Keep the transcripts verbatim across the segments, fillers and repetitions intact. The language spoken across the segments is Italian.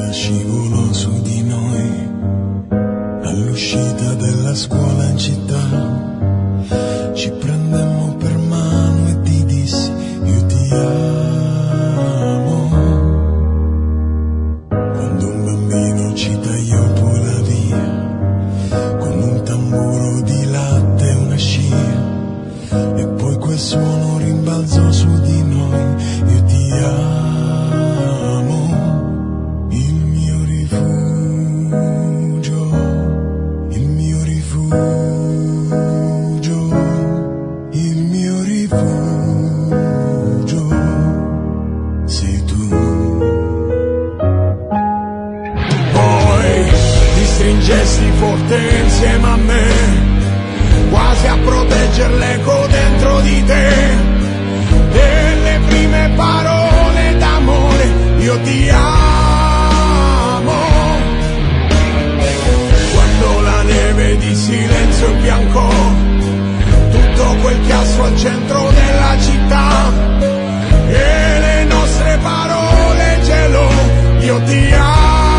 sera scivolò su di noi, all'uscita della scuola in città, ci prendemmo per mano e ti dissi io ti amo. Quando un bambino ci tagliò poi la via, con un tamburo di latte e una scia, e poi quel suono rimbalzò su di noi, io ti amo. Stringesti forte insieme a me, quasi a protegger l'eco dentro di te, delle prime parole d'amore, io ti amo. Quando la neve di silenzio biancò tutto quel chiasso al centro della città, e le nostre parole gelò, io ti amo.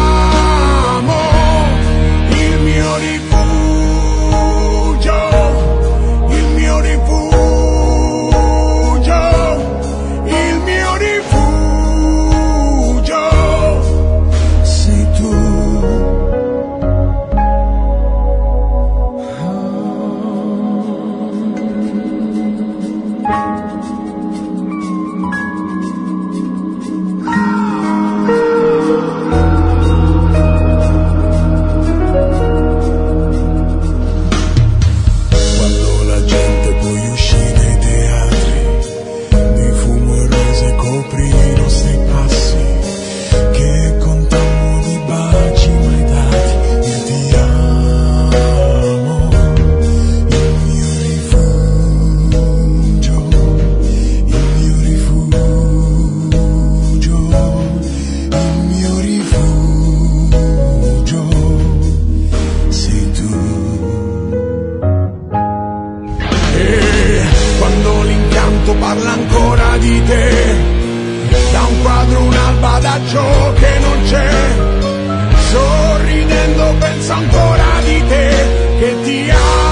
Parla ancora di te, da un quadro un'alba d'adagio che non c'è, sorridendo penso ancora di te, che ti amo.